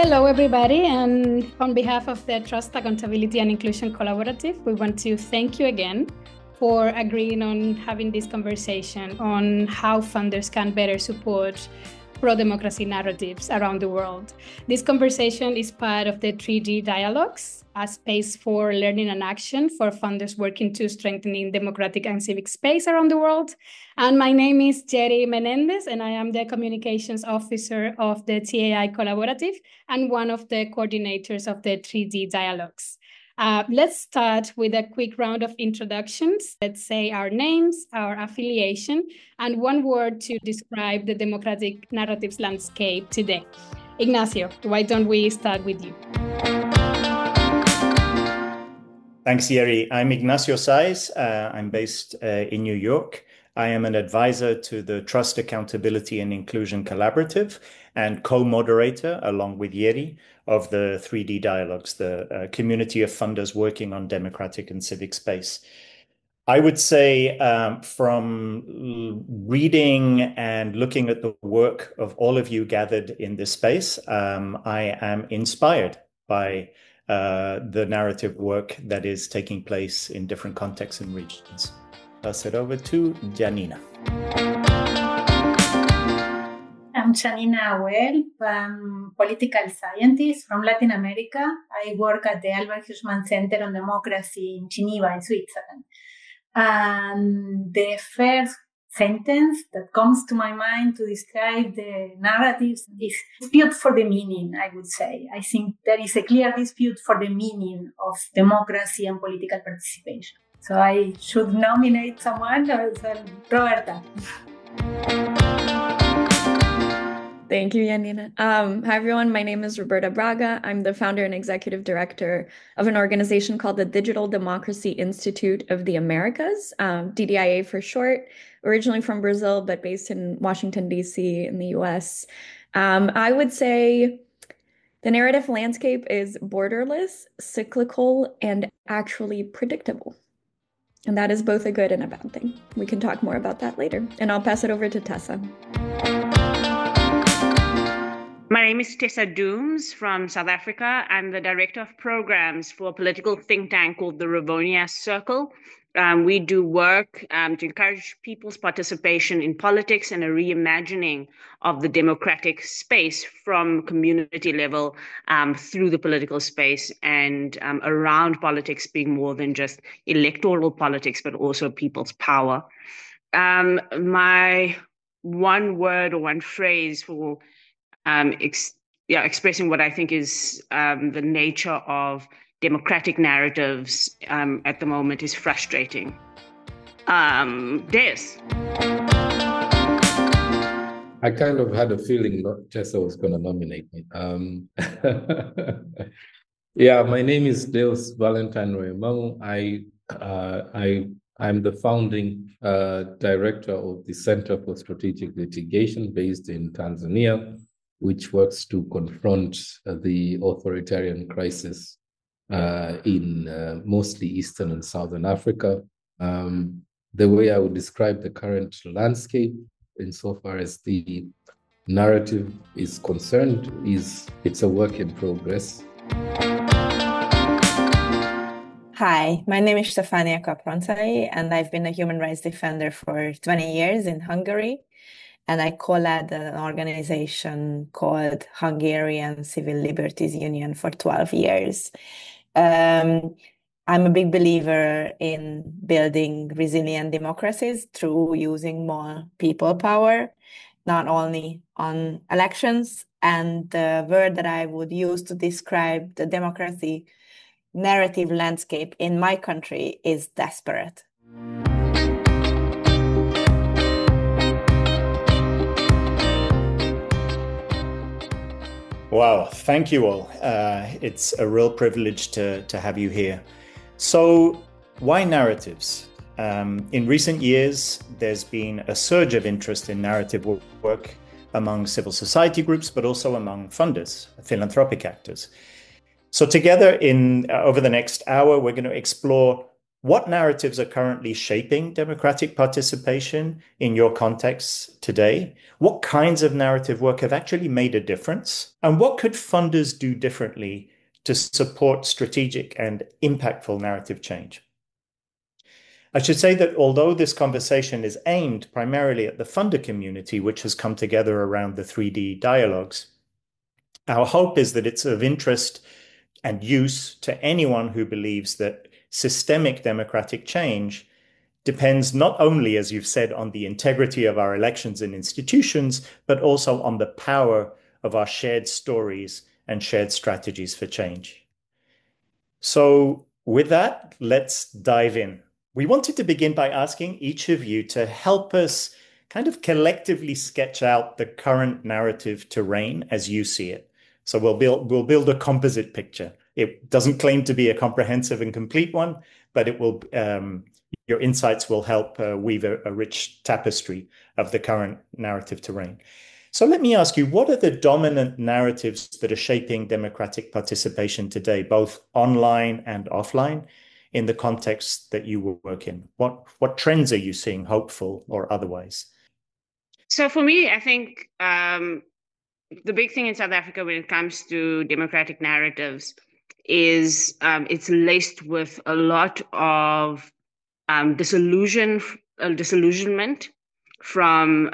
Hello, everybody. And on behalf of the Trust, Accountability and Inclusion Collaborative, we want to thank you again for agreeing on having this conversation on how funders can better support pro-democracy narratives around the world. This conversation is part of the 3D Dialogues, a space for learning and action for funders working to strengthening democratic and civic space around the world. And my name is Jerry Menendez, and I am the Communications Officer of the TAI Collaborative and one of the coordinators of the 3D Dialogues. Let's start with a quick round of introductions. Let's say our names, our affiliation, and one word to describe the democratic narratives landscape today. Ignacio, why don't we start with you? Thanks, Yeri. I'm Ignacio Saiz. I'm based in New York. I am an advisor to the Trust, Accountability and Inclusion Collaborative and co-moderator, along with Yeri, of the 3D Dialogues, the community of funders working on democratic and civic space. I would say from reading and looking at the work of all of you gathered in this space, I am inspired by the narrative work that is taking place in different contexts and regions. Pass it over to Janina. I'm Janina Awel. I'm political scientist from Latin America. I work at the Albert Hirschman Center on Democracy in Geneva, in Switzerland. And the first sentence that comes to my mind to describe the narratives is dispute for the meaning, I would say. I think there is a clear dispute for the meaning of democracy and political participation. So I should nominate someone, Roberta. Thank you, Janina. Hi, everyone. My name is Roberta Braga. I'm the founder and executive director of an organization called the Digital Democracy Institute of the Americas, DDIA for short, originally from Brazil, but based in Washington, D.C. in the U.S. I would say the narrative landscape is borderless, cyclical, and actually predictable. And that is both a good and a bad thing. We can talk more about that later. And I'll pass it over to Tessa. My name is Tessa Dooms from South Africa. I'm the director of programs for a political think tank called the Rivonia Circle. We do work to encourage people's participation in politics and a reimagining of the democratic space from community level through the political space and around politics being more than just electoral politics, but also people's power. My one word or one phrase for expressing what I think is the nature of democratic narratives at the moment is frustrating. Des. I kind of had a feeling Tessa was going to nominate me. Yeah, my name is Deus Valentine Royemamu. I'm the founding director of the Center for Strategic Litigation based in Tanzania, which works to confront the authoritarian crisis in mostly Eastern and Southern Africa. The way I would describe the current landscape insofar as the narrative is concerned is it's a work in progress. Hi, my name is Stefania Kaprontai, and I've been a human rights defender for 20 years in Hungary. And I co-led an organization called Hungarian Civil Liberties Union for 12 years. I'm a big believer in building resilient democracies through using more people power, not only on elections. And the word that I would use to describe the democracy narrative landscape in my country is desperate. Wow, thank you all. It's a real privilege to have you here. So, why narratives? In recent years, there's been a surge of interest in narrative work among civil society groups, but also among funders, philanthropic actors. So together over the next hour, we're going to explore What narratives are currently shaping democratic participation in your context today? What kinds of narrative work have actually made a difference? And what could funders do differently to support strategic and impactful narrative change? I should say that although this conversation is aimed primarily at the funder community, which has come together around the 3D dialogues, our hope is that it's of interest and use to anyone who believes that systemic democratic change depends not only, as you've said, on the integrity of our elections and institutions, but also on the power of our shared stories and shared strategies for change. So with that, let's dive in. We wanted to begin by asking each of you to help us kind of collectively sketch out the current narrative terrain as you see it. So we'll build a composite picture. It doesn't claim to be a comprehensive and complete one, but it will your insights will help weave a rich tapestry of the current narrative terrain. So let me ask you, what are the dominant narratives that are shaping democratic participation today, both online and offline, in the context that you work in? What trends are you seeing, hopeful or otherwise? So for me, I think the big thing in South Africa when it comes to democratic narratives is it's laced with a lot of disillusionment from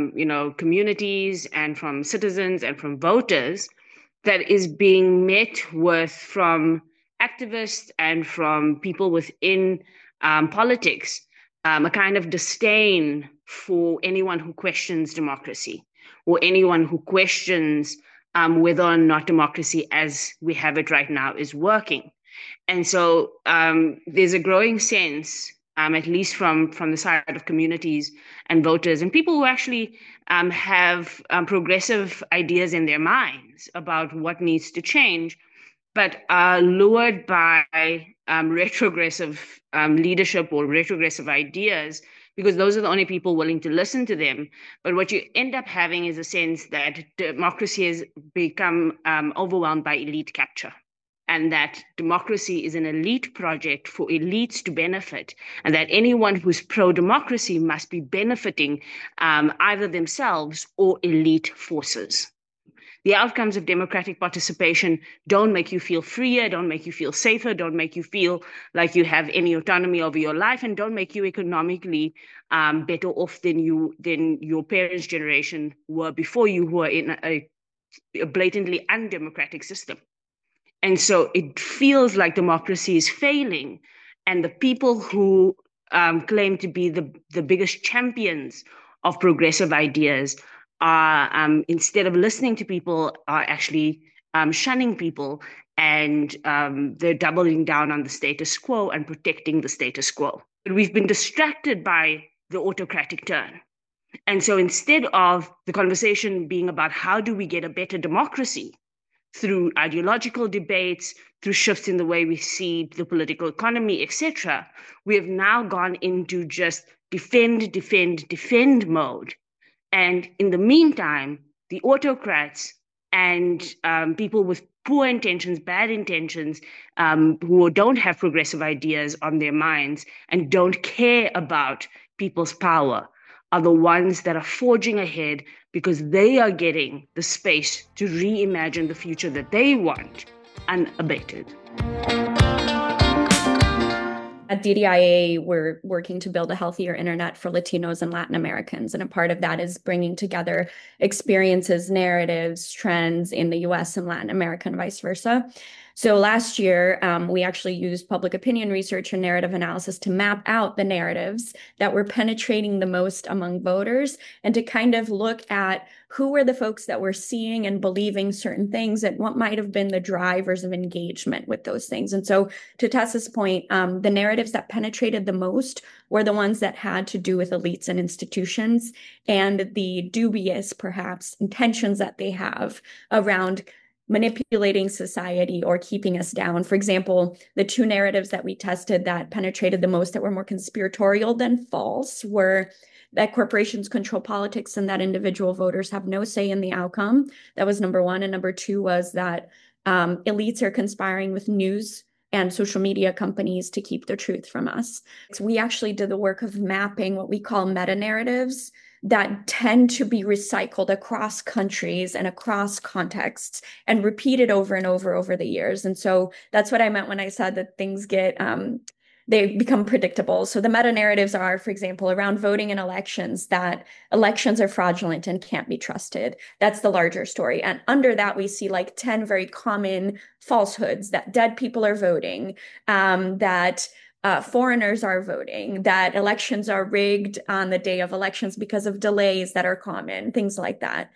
communities and from citizens and from voters that is being met with from activists and from people within politics, a kind of disdain for anyone who questions democracy or anyone who questions whether or not democracy as we have it right now is working. And so there's a growing sense, at least from the side of communities and voters and people who actually have progressive ideas in their minds about what needs to change, but are lured by retrogressive leadership or retrogressive ideas, because those are the only people willing to listen to them. But what you end up having is a sense that democracy has become overwhelmed by elite capture, and that democracy is an elite project for elites to benefit, and that anyone who's pro-democracy must be benefiting either themselves or elite forces. The outcomes of democratic participation don't make you feel freer, don't make you feel safer, don't make you feel like you have any autonomy over your life, and don't make you economically better off than your parents' generation were before you, were in a blatantly undemocratic system. And so it feels like democracy is failing, and the people who claim to be the biggest champions of progressive ideas are, instead of listening to people, are actually shunning people, and they're doubling down on the status quo and protecting the status quo. But we've been distracted by the autocratic turn. And so instead of the conversation being about how do we get a better democracy through ideological debates, through shifts in the way we see the political economy, etc., we have now gone into just defend mode. And in the meantime, the autocrats and people with poor intentions, bad intentions, who don't have progressive ideas on their minds and don't care about people's power, are the ones that are forging ahead because they are getting the space to reimagine the future that they want unabated. At DDIA, we're working to build a healthier internet for Latinos and Latin Americans. And a part of that is bringing together experiences, narratives, trends in the US and Latin America and vice versa. So last year, we actually used public opinion research and narrative analysis to map out the narratives that were penetrating the most among voters, and to kind of look at who were the folks that were seeing and believing certain things and what might have been the drivers of engagement with those things. And so to Tessa's point, the narratives that penetrated the most were the ones that had to do with elites and institutions, and the dubious, perhaps, intentions that they have around manipulating society or keeping us down. For example, the two narratives that we tested that penetrated the most, that were more conspiratorial than false, were that corporations control politics and that individual voters have no say in the outcome. That was number one. And number two was that elites are conspiring with news and social media companies to keep the truth from us. So we actually did the work of mapping what we call meta-narratives that tend to be recycled across countries and across contexts and repeated over and over the years. And so that's what I meant when I said that things get they become predictable. So the meta-narratives are, for example, around voting in elections, that elections are fraudulent and can't be trusted. That's the larger story. And under that, we see like 10 very common falsehoods: that dead people are voting, that foreigners are voting, that elections are rigged on the day of elections because of delays that are common, things like that.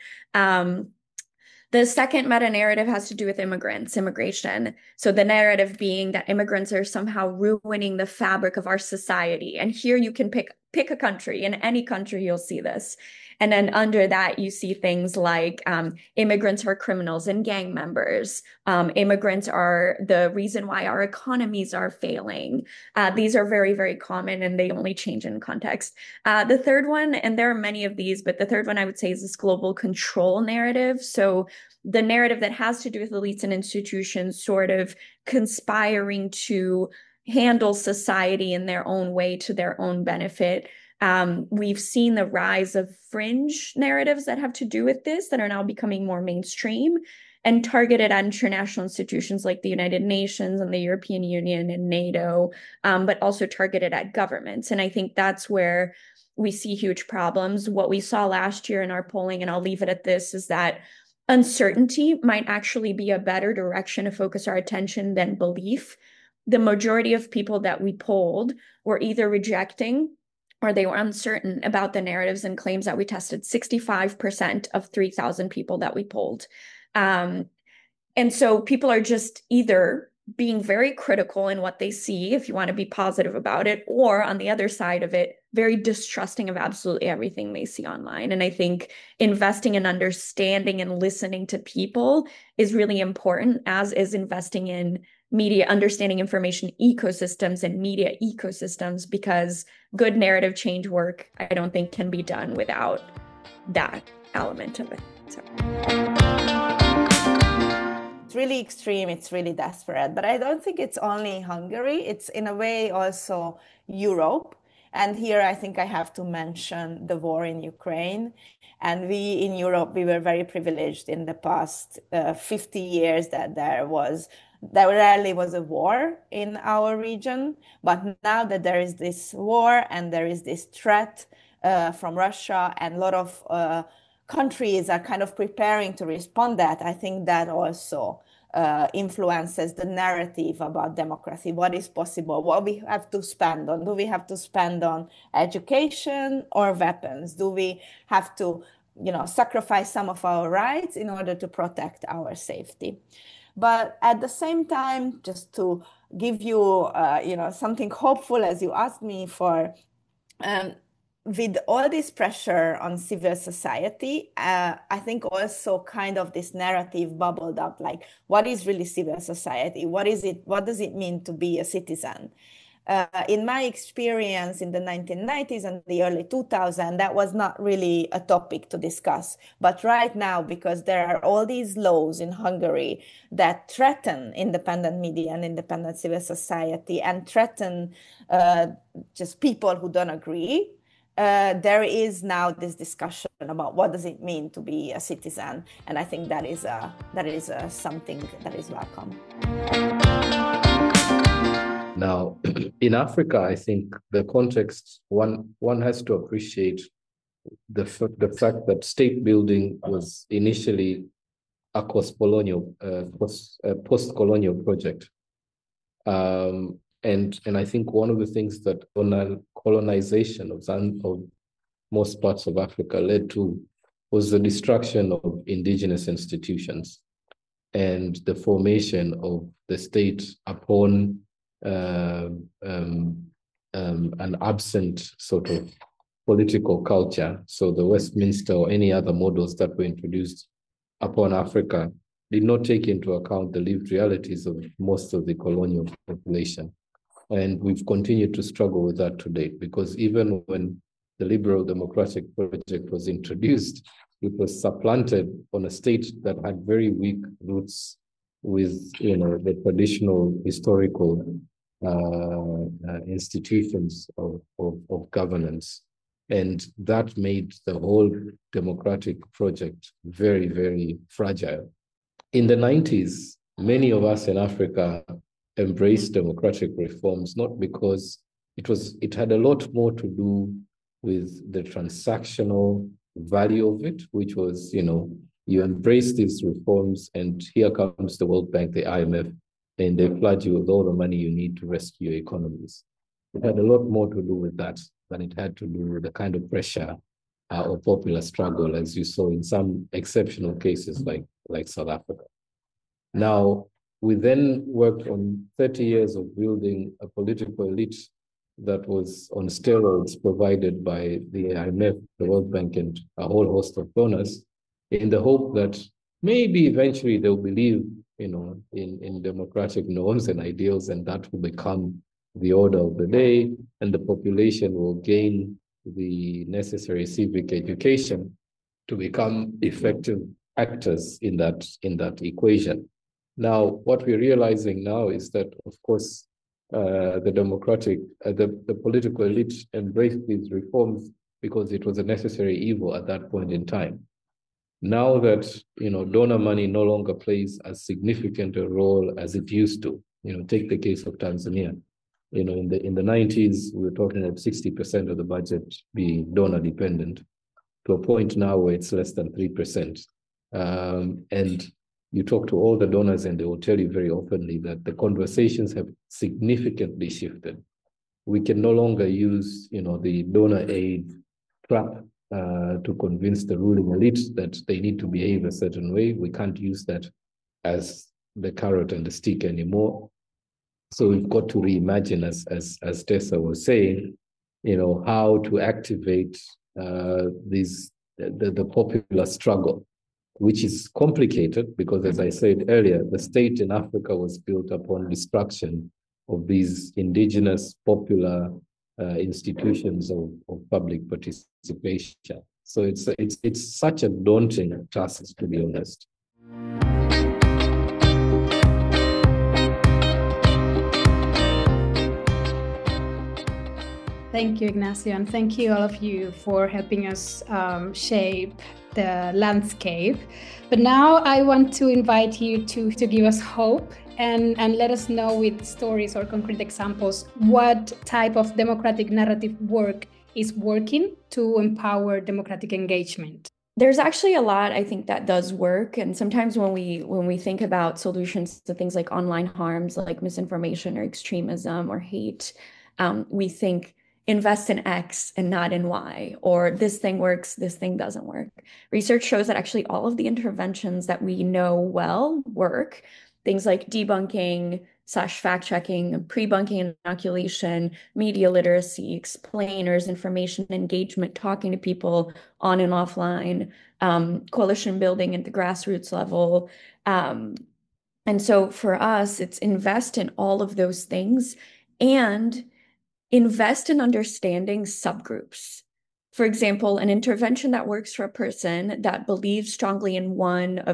The second meta-narrative has to do with immigration. So the narrative being that immigrants are somehow ruining the fabric of our society. And here you can pick a country. In any country, you'll see this. And then under that, you see things like immigrants are criminals and gang members. Immigrants are the reason why our economies are failing. These are very, very common, and they only change in context. The third one, and there are many of these, but the third one I would say is this global control narrative. So the narrative that has to do with elites and institutions sort of conspiring to handle society in their own way to their own benefit. We've seen the rise of fringe narratives that have to do with this that are now becoming more mainstream and targeted at international institutions like the United Nations and the European Union and NATO, but also targeted at governments. And I think that's where we see huge problems. What we saw last year in our polling, and I'll leave it at this, is that uncertainty might actually be a better direction to focus our attention than belief. The majority of people that we polled were either rejecting or they were uncertain about the narratives and claims that we tested. 65% of 3,000 people that we polled. And so people are just either being very critical in what they see, if you want to be positive about it, or on the other side of it, very distrusting of absolutely everything they see online. And I think investing in understanding and listening to people is really important, as is investing in media, understanding information ecosystems and media ecosystems, because good narrative change work, I don't think, can be done without that element of it. So. It's really extreme, it's really desperate, but I don't think it's only Hungary. It's in a way also Europe. And here I think I have to mention the war in Ukraine. And we in Europe, we were very privileged in the past 50 years that there rarely was a war in our region. But now that there is this war and there is this threat from Russia, and a lot of countries are kind of preparing to respond that, I think that also influences the narrative about democracy. What is possible? What we have to spend on? Do we have to spend on education or weapons? Do we have to, sacrifice some of our rights in order to protect our safety? But at the same time, just to give you, something hopeful, as you asked me for, with all this pressure on civil society, I think also kind of this narrative bubbled up, like, what is really civil society? What is it? What does it mean to be a citizen? In my experience in the 1990s and the early 2000s, that was not really a topic to discuss. But right now, because there are all these laws in Hungary that threaten independent media and independent civil society and threaten just people who don't agree, there is now this discussion about what does it mean to be a citizen, and I think that is something that is welcome. Now, in Africa, I think the context, one has to appreciate the fact that state building was initially a post-colonial project. And I think one of the things that colonization of most parts of Africa led to was the destruction of indigenous institutions and the formation of the state upon an absent sort of political culture. So the Westminster or any other models that were introduced upon Africa did not take into account the lived realities of most of the colonial population. And we've continued to struggle with that to date, because even when the Liberal Democratic Project was introduced, it was supplanted on a state that had very weak roots with the traditional historical institutions of governance. And that made the whole democratic project very, very fragile. In the 90s, many of us in Africa embraced democratic reforms, not because it had a lot more to do with the transactional value of it, which was, you embrace these reforms and here comes the World Bank, the IMF, and they flood you with all the money you need to rescue your economies. It had a lot more to do with that than it had to do with the kind of pressure or popular struggle, as you saw in some exceptional cases like South Africa. Now, we then worked on 30 years of building a political elite that was on steroids provided by the IMF, the World Bank, and a whole host of donors, in the hope that maybe eventually they'll believe, in democratic norms and ideals, and that will become the order of the day, and the population will gain the necessary civic education to become effective actors in that equation. Now, what we're realizing now is that, of course, the political elite embraced these reforms because it was a necessary evil at that point in time. Now that donor money no longer plays as significant a role as it used to, take the case of Tanzania. In the 90s, we were talking about 60% of the budget being donor dependent, to a point now where it's less than 3%. And you talk to all the donors and they will tell you very openly that the conversations have significantly shifted. We can no longer use, the donor aid trap to convince the ruling elite that they need to behave a certain way. We can't use that as the carrot and the stick anymore. So we've got to reimagine, as Tessa was saying, how to activate the popular struggle, which is complicated because, as I said earlier, the state in Africa was built upon destruction of these indigenous popular institutions of public participation. So it's such a daunting task, to be honest. Thank you, Ignacio, and thank you all of you for helping us shape the landscape. But now I want to invite you to give us hope and let us know with stories or concrete examples what type of democratic narrative work is working to empower democratic engagement. There's actually a lot, I think, that does work. And sometimes when we think about solutions to things like online harms, like misinformation or extremism or hate, we think invest in X and not in Y, or this thing works, this thing doesn't work. Research shows that actually all of the interventions that we know well work. Things like debunking / fact-checking, pre-bunking inoculation, media literacy, explainers, information engagement, talking to people on and offline, coalition building at the grassroots level. And so for us, it's invest in all of those things and invest in understanding subgroups. For example, an intervention that works for a person that believes strongly in one of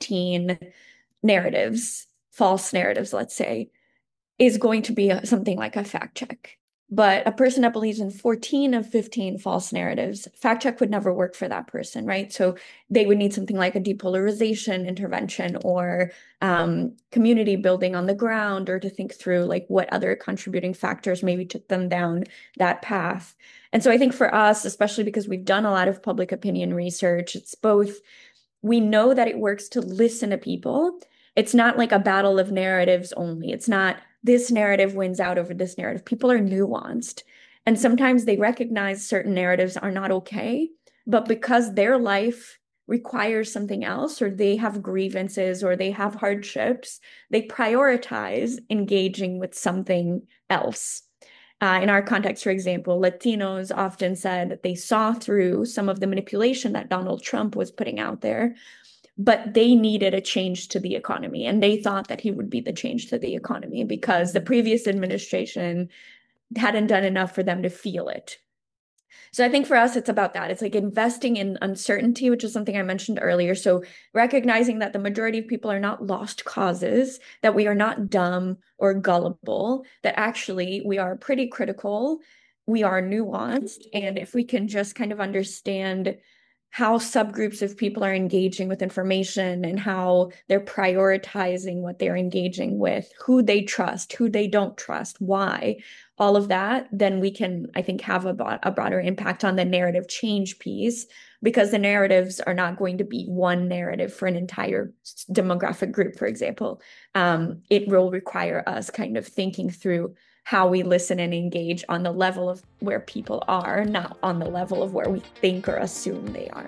15 narratives, false narratives, let's say, is going to be something like a fact check. But a person that believes in 14 of 15 false narratives, fact check would never work for that person, right? So they would need something like a depolarization intervention or community building on the ground, or to think through like what other contributing factors maybe took them down that path. And so I think for us, especially because we've done a lot of public opinion research, it's both, we know that it works to listen to people. It's not like a battle of narratives only. It's not this narrative wins out over this narrative. People are nuanced. And sometimes they recognize certain narratives are not okay, but because their life requires something else, or they have grievances, or they have hardships, they prioritize engaging with something else. In our context, for example, Latinos often said that they saw through some of the manipulation that Donald Trump was putting out there, but they needed a change to the economy. And they thought that he would be the change to the economy because the previous administration hadn't done enough for them to feel it. So I think for us, it's about that. It's like investing in uncertainty, which is something I mentioned earlier. So recognizing that the majority of people are not lost causes, that we are not dumb or gullible, that actually we are pretty critical, we are nuanced. And if we can just kind of understand how subgroups of people are engaging with information and how they're prioritizing what they're engaging with, who they trust, who they don't trust, why, all of that, then we can, I think, have a broader impact on the narrative change piece, because the narratives are not going to be one narrative for an entire demographic group, for example. It will require us kind of thinking through how we listen and engage on the level of where people are, not on the level of where we think or assume they are.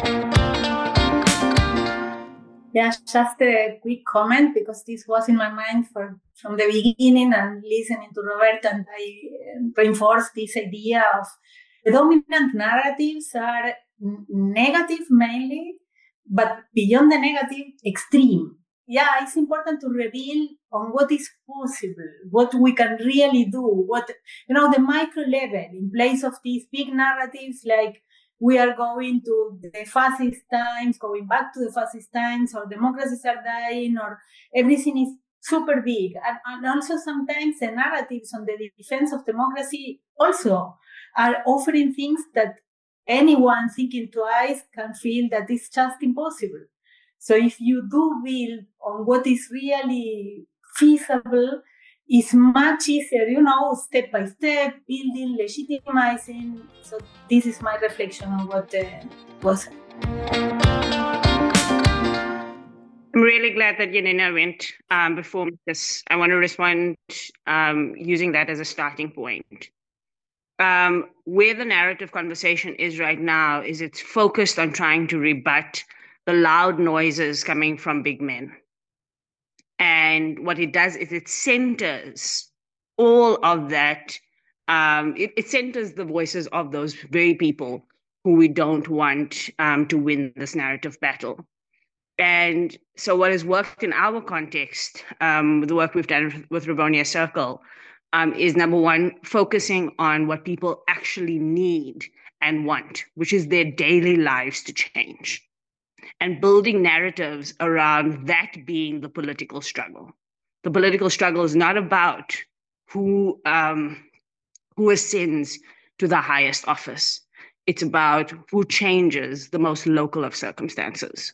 Yeah, just a quick comment, because this was in my mind from the beginning, and listening to Roberta, and I reinforced this idea of the dominant narratives are negative mainly, but beyond the negative, extreme. Yeah, it's important to reveal on what is possible, what we can really do, what, the micro level, in place of these big narratives like we are going to the fascist times, going back to the fascist times, or democracies are dying, or everything is super big. And also sometimes the narratives on the defense of democracy also are offering things that anyone thinking twice can feel that it's just impossible. So if you do build on what is really feasible, it's much easier, step by step, building, legitimizing. So this is my reflection on what was. I'm really glad that Yanina went before me, because I want to respond using that as a starting point. Where the narrative conversation is right now is it's focused on trying to rebut the loud noises coming from big men. And what it does is it centers all of that. It centers the voices of those very people who we don't want to win this narrative battle. And so what has worked in our context, the work we've done with Rivonia Circle, is number one, focusing on what people actually need and want, which is their daily lives to change, and building narratives around that being the political struggle. The political struggle is not about who ascends to the highest office. It's about who changes the most local of circumstances.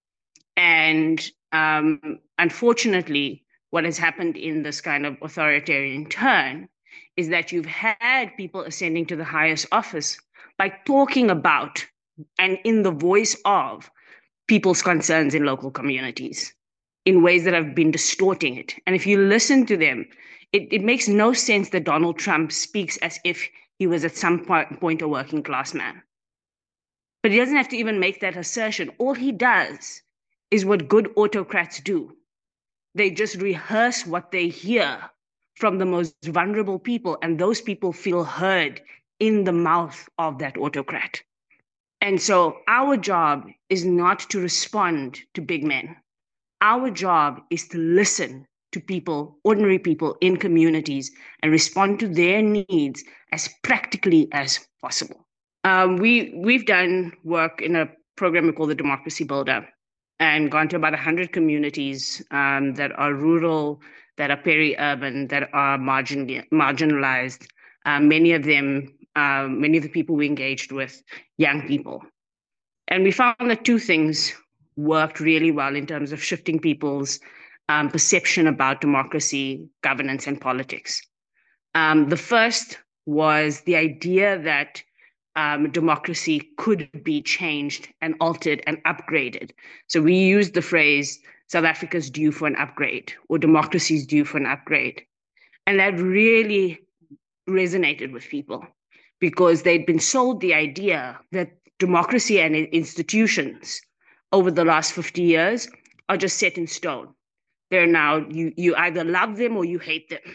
And unfortunately, what has happened in this kind of authoritarian turn is that you've had people ascending to the highest office by talking about and in the voice of people's concerns in local communities in ways that have been distorting it. And if you listen to them, it makes no sense that Donald Trump speaks as if he was at some point a working class man. But he doesn't have to even make that assertion. All he does is what good autocrats do. They just rehearse what they hear from the most vulnerable people, and those people feel heard in the mouth of that autocrat. And so our job is not to respond to big men. Our job is to listen to people, ordinary people in communities, and respond to their needs as practically as possible. We've done work in a program we call the Democracy Builder, and gone to about 100 communities that are rural, that are peri-urban, that are marginalized. Many of the people we engaged with, young people. And we found that two things worked really well in terms of shifting people's perception about democracy, governance, and politics. The first was the idea that democracy could be changed and altered and upgraded. So we used the phrase, South Africa's due for an upgrade, or democracy's due for an upgrade. And that really resonated with people, because they'd been sold the idea that democracy and institutions over the last 50 years are just set in stone. They're now, you either love them or you hate them,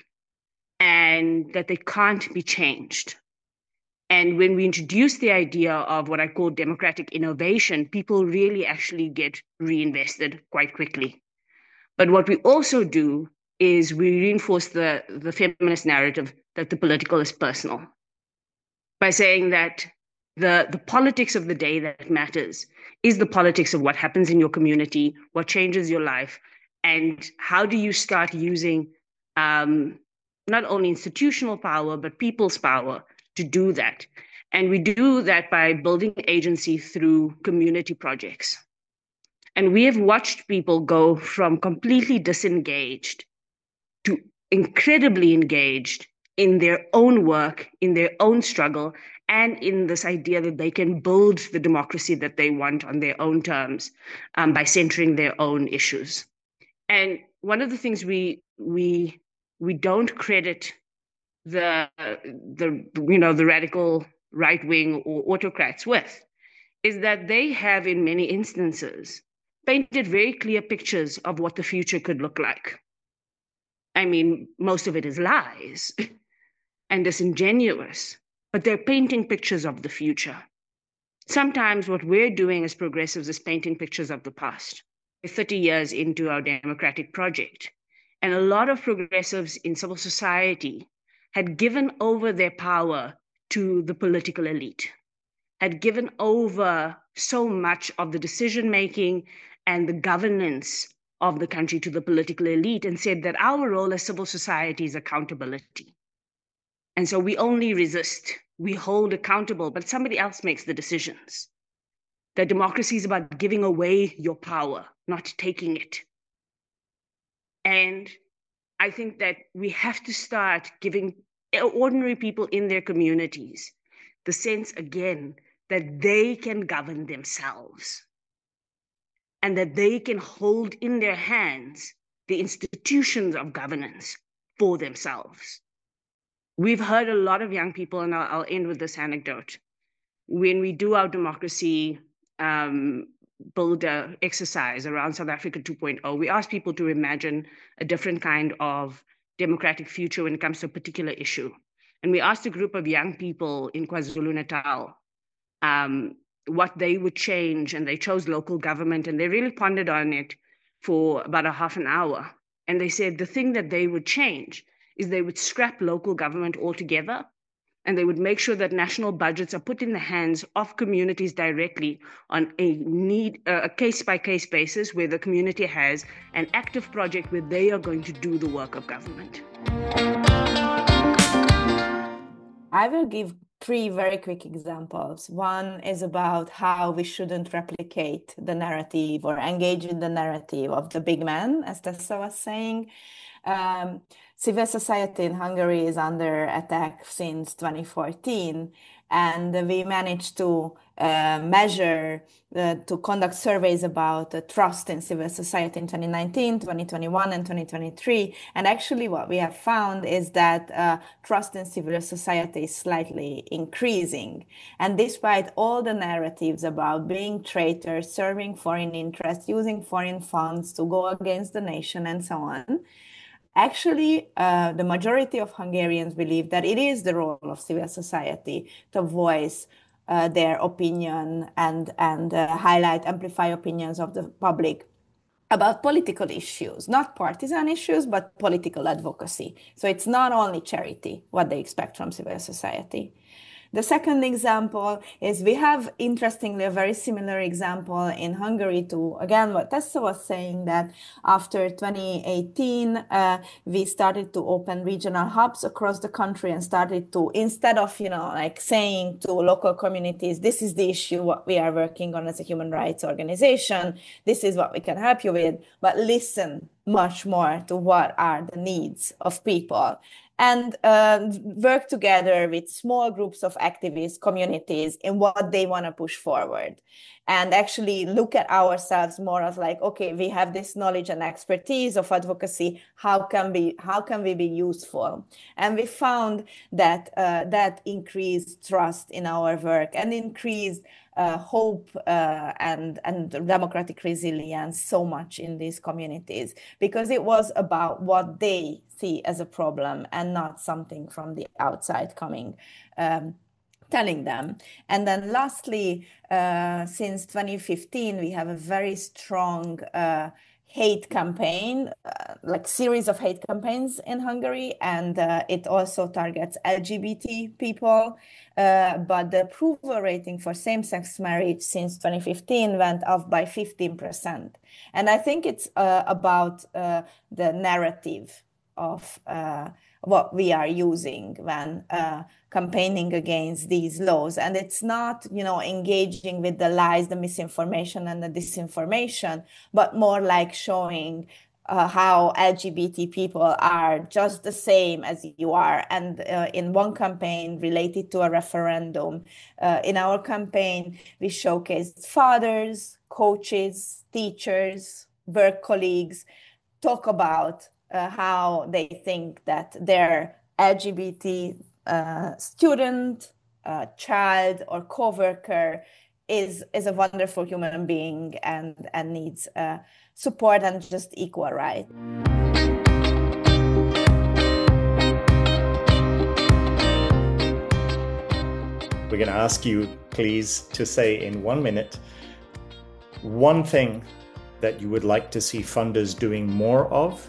and that they can't be changed. And when we introduce the idea of what I call democratic innovation, people really actually get reinvested quite quickly. But what we also do is we reinforce the feminist narrative that the political is personal. by saying that the politics of the day that matters is the politics of what happens in your community, what changes your life, and how do you start using not only institutional power, but people's power to do that. And we do that by building agency through community projects. And we have watched people go from completely disengaged to incredibly engaged in their own work, in their own struggle, and in this idea that they can build the democracy that they want on their own terms by centering their own issues. And one of the things we don't credit the radical right wing or autocrats with is that they have, in many instances, painted very clear pictures of what the future could look like. I mean, most of it is lies and disingenuous, but they're painting pictures of the future. Sometimes what we're doing as progressives is painting pictures of the past. We're 30 years into our democratic project, and a lot of progressives in civil society had given over their power to the political elite, had given over so much of the decision-making and the governance of the country to the political elite, and said that our role as civil society is accountability. And so we only resist, we hold accountable, but somebody else makes the decisions. That democracy is about giving away your power, not taking it. And I think that we have to start giving ordinary people in their communities the sense again that they can govern themselves and that they can hold in their hands the institutions of governance for themselves. We've heard a lot of young people, and I'll end with this anecdote. When we do our democracy builder exercise around South Africa 2.0, we ask people to imagine a different kind of democratic future when it comes to a particular issue. And we asked a group of young people in KwaZulu-Natal what they would change, and they chose local government, and they really pondered on it for about a half an hour. And they said the thing that they would change is they would scrap local government altogether, and they would make sure that national budgets are put in the hands of communities directly on a case-by-case basis, where the community has an active project where they are going to do the work of government. I will give 3 very quick examples. One is about how we shouldn't replicate the narrative or engage in the narrative of the big man, as Tessa was saying. Civil society in Hungary is under attack since 2014, and we managed to to conduct surveys about trust in civil society in 2019, 2021, and 2023. And actually what we have found is that trust in civil society is slightly increasing. And despite all the narratives about being traitors, serving foreign interests, using foreign funds to go against the nation, and so on, actually, the majority of Hungarians believe that it is the role of civil society to voice their opinion and highlight, amplify opinions of the public about political issues, not partisan issues, but political advocacy. So it's not only charity, what they expect from civil society. The second example is we have, interestingly, a very similar example in Hungary to, again, what Tessa was saying, that after 2018, we started to open regional hubs across the country and started to, instead of, saying to local communities, this is the issue, what we are working on as a human rights organization, this is what we can help you with, but listen much more to what are the needs of people. And work together with small groups of activists, communities, in what they want to push forward. And actually look at ourselves more as like, okay, we have this knowledge and expertise of advocacy. How can we be useful? And we found that that increased trust in our work and increased hope and democratic resilience so much in these communities, because it was about what they see as a problem and not something from the outside coming, telling them. And then lastly, since 2015, we have a very strong hate campaign, like series of hate campaigns in Hungary, and it also targets LGBT people. But the approval rating for same-sex marriage since 2015 went up by 15%. And I think it's about the narrative of what we are using when campaigning against these laws. And it's not, engaging with the lies, the misinformation, and the disinformation, but more like showing how LGBT people are just the same as you are. And in one campaign related to a referendum, in our campaign, we showcased fathers, coaches, teachers, work colleagues, talk about how they think that their LGBT student, child, or coworker is a wonderful human being and needs support and just equal right. We're going to ask you, please, to say in 1 minute one thing that you would like to see funders doing more of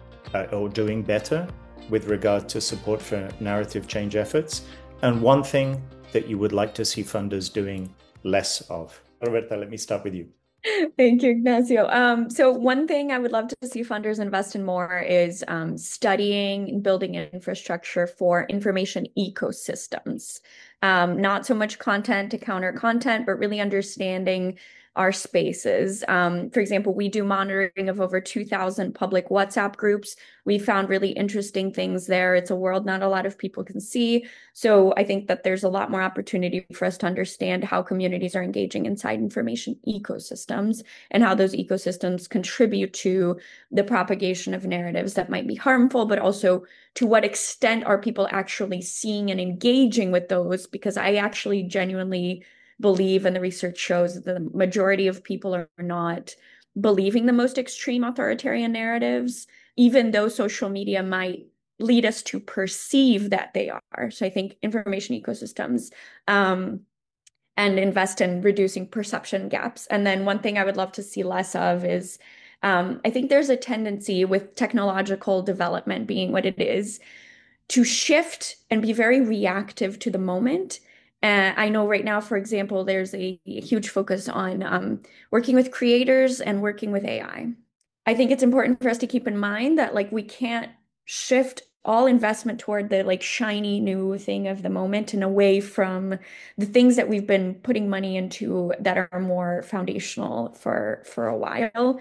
or doing better with regard to support for narrative change efforts, and one thing that you would like to see funders doing less of. Roberta, let me start with you. Thank you, Ignacio. So one thing I would love to see funders invest in more is studying and building infrastructure for information ecosystems. Not so much content to counter content, but really understanding our spaces. For example, we do monitoring of over 2,000 public WhatsApp groups. We found really interesting things there. It's a world not a lot of people can see. So I think that there's a lot more opportunity for us to understand how communities are engaging inside information ecosystems and how those ecosystems contribute to the propagation of narratives that might be harmful, but also to what extent are people actually seeing and engaging with those? Because I actually genuinely believe, and the research shows that the majority of people are not believing the most extreme authoritarian narratives, even though social media might lead us to perceive that they are. So I think information ecosystems and invest in reducing perception gaps. And then one thing I would love to see less of is I think there's a tendency with technological development being what it is to shift and be very reactive to the moment. I know right now, for example, there's a huge focus on working with creators and working with AI. I think it's important for us to keep in mind that we can't shift all investment toward the shiny new thing of the moment and away from the things that we've been putting money into that are more foundational for a while.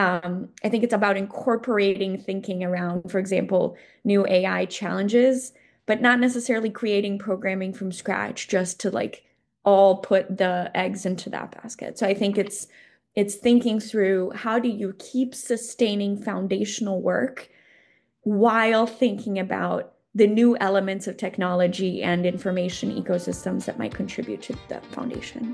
I think it's about incorporating thinking around, for example, new AI challenges, but not necessarily creating programming from scratch just to all put the eggs into that basket. So I think it's thinking through how do you keep sustaining foundational work while thinking about the new elements of technology and information ecosystems that might contribute to that foundation.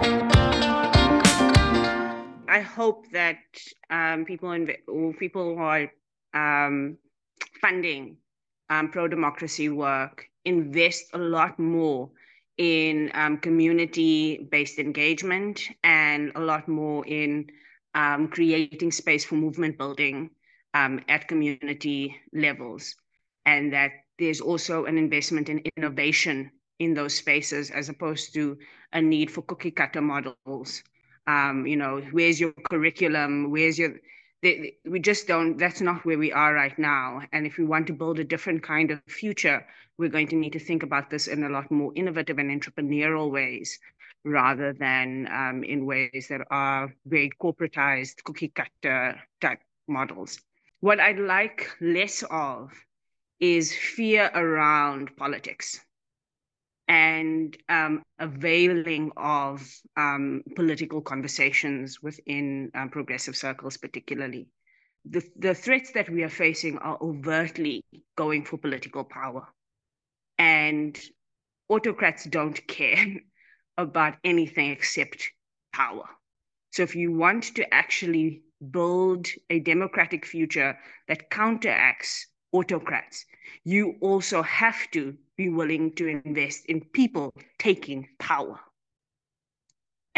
I hope that people who are funding pro-democracy work invest a lot more in community-based engagement and a lot more in creating space for movement building at community levels, and that there's also an investment in innovation in those spaces as opposed to a need for cookie cutter models. Where's your curriculum? We just don't, that's not where we are right now. And if we want to build a different kind of future, we're going to need to think about this in a lot more innovative and entrepreneurial ways, rather than in ways that are very corporatized, cookie cutter type models. What I'd like less of is fear around politics and availing of political conversations within progressive circles particularly. The threats that we are facing are overtly going for political power. And autocrats don't care about anything except power. So if you want to actually build a democratic future that counteracts autocrats, you also have to be willing to invest in people taking power.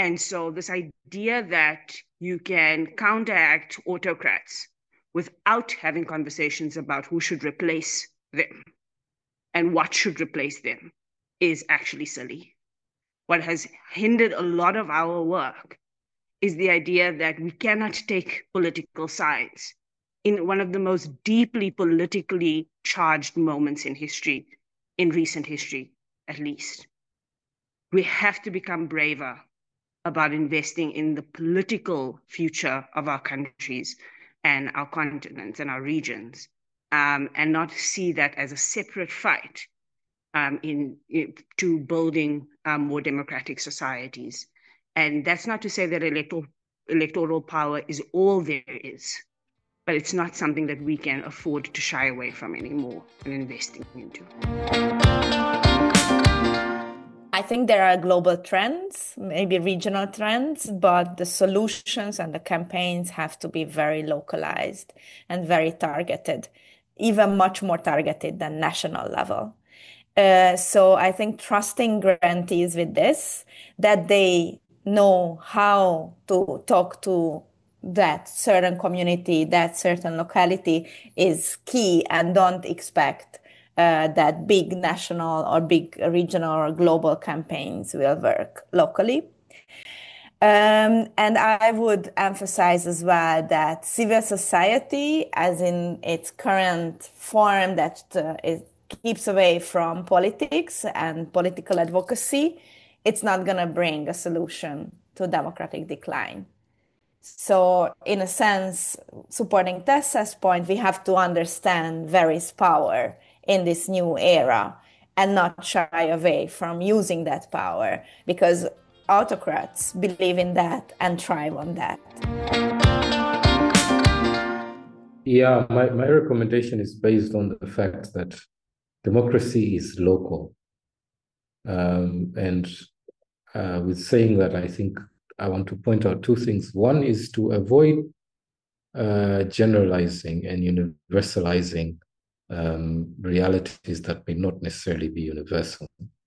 And so this idea that you can counteract autocrats without having conversations about who should replace them and what should replace them is actually silly. What has hindered a lot of our work is the idea that we cannot take political sides in one of the most deeply politically charged moments in history, in recent history, at least. We have to become braver about investing in the political future of our countries and our continents and our regions, and not see that as a separate fight to building more democratic societies. And that's not to say that electoral power is all there is, but it's not something that we can afford to shy away from anymore and investing into. I think there are global trends, maybe regional trends, but the solutions and the campaigns have to be very localized and very targeted, even much more targeted than national level. So I think trusting grantees with this, that they know how to talk to that certain community, that certain locality is key, and don't expect that big national or big regional or global campaigns will work locally. And I would emphasize as well that civil society, as in its current form that it keeps away from politics and political advocacy, it's not going to bring a solution to democratic decline. So in a sense, supporting Tessa's point, we have to understand where is power in this new era and not shy away from using that power, because autocrats believe in that and thrive on that. Yeah, my recommendation is based on the fact that democracy is local. And with saying that, I think I want to point out two things. One is to avoid generalizing and universalizing realities that may not necessarily be universal.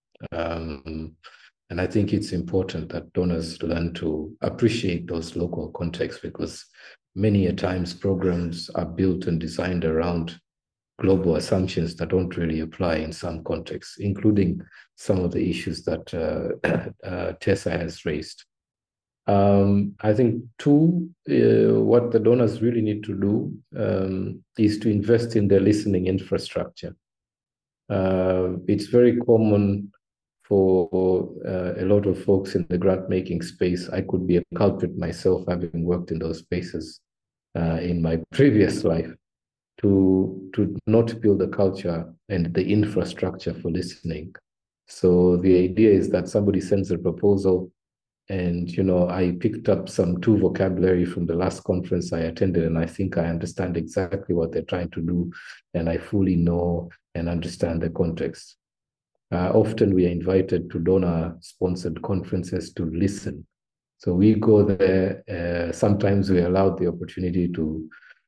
And I think it's important that donors learn to appreciate those local contexts, because many a times programs are built and designed around global assumptions that don't really apply in some contexts, including some of the issues that Tessa has raised. I think two, what the donors really need to do is to invest in their listening infrastructure. It's very common for a lot of folks in the grant-making space. I could be a culprit myself, having worked in those spaces in my previous life, to not build a culture and the infrastructure for listening. So the idea is that somebody sends a proposal, and I picked up some two vocabulary from the last conference I attended, and I think I understand exactly what they're trying to do, and I fully know and understand the context. Often we are invited to donor-sponsored conferences to listen. So we go there. Sometimes we are allowed the opportunity to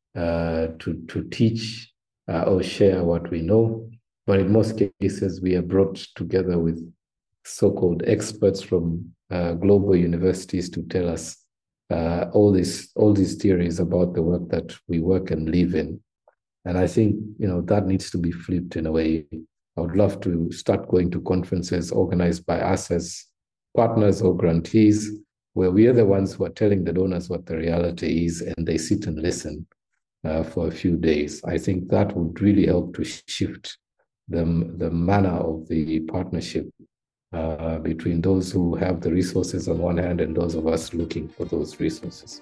teach or share what we know, but in most cases we are brought together with so-called experts from global universities to tell us all these theories about the work that we work and live in. And I think that needs to be flipped in a way. I would love to start going to conferences organized by us as partners or grantees, where we are the ones who are telling the donors what the reality is, and they sit and listen for a few days. I think that would really help to shift the manner of the partnership between those who have the resources on one hand and those of us looking for those resources.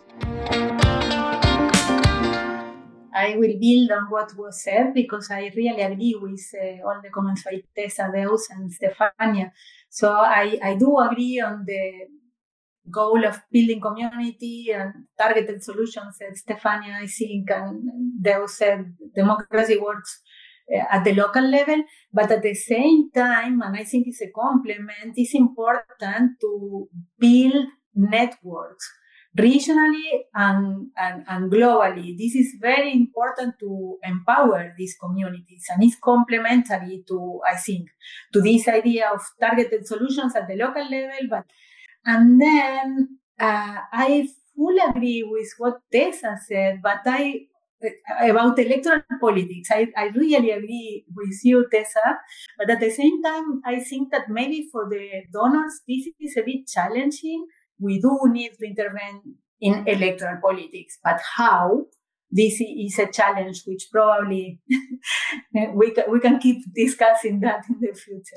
I will build on what was said, because I really agree with all the comments by Tessa, Deus, and Stefania. So I do agree on the goal of building community and targeted solutions, said Stefania, I think, and Deus said democracy works at the local level, but at the same time, and I think it's a complement, it's important to build networks regionally and globally. This is very important to empower these communities, and it's complementary to, I think, to this idea of targeted solutions at the local level, but And then I fully agree with what Tessa said, but about electoral politics, I really agree with you, Tessa. But at the same time, I think that maybe for the donors, this is a bit challenging. We do need to intervene in electoral politics, but how? This is a challenge which probably we can keep discussing that in the future.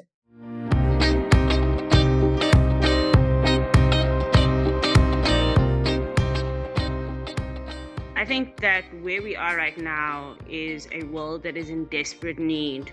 I think that where we are right now is a world that is in desperate need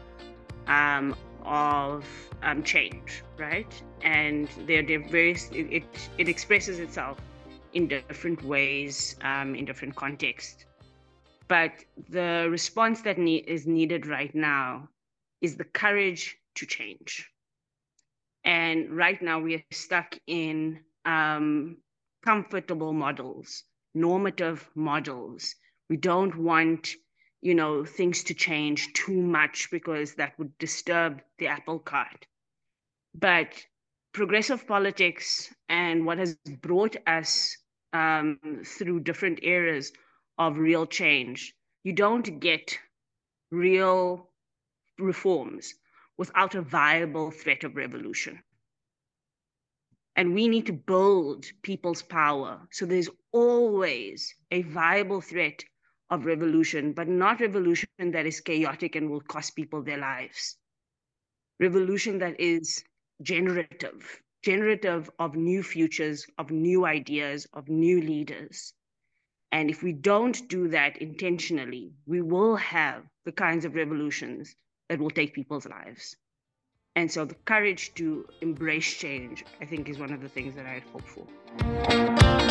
of change, right? And there are various, it expresses itself in different ways, in different contexts. But the response that is needed right now is the courage to change. And right now we are stuck in comfortable models, normative models. We don't want, things to change too much because that would disturb the apple cart. But progressive politics and what has brought us through different eras of real change, you don't get real reforms without a viable threat of revolution. And we need to build people's power. So there's always a viable threat of revolution, but not revolution that is chaotic and will cost people their lives. Revolution that is generative of new futures, of new ideas, of new leaders. And if we don't do that intentionally, we will have the kinds of revolutions that will take people's lives. And so the courage to embrace change, I think, is one of the things that I'd hope for.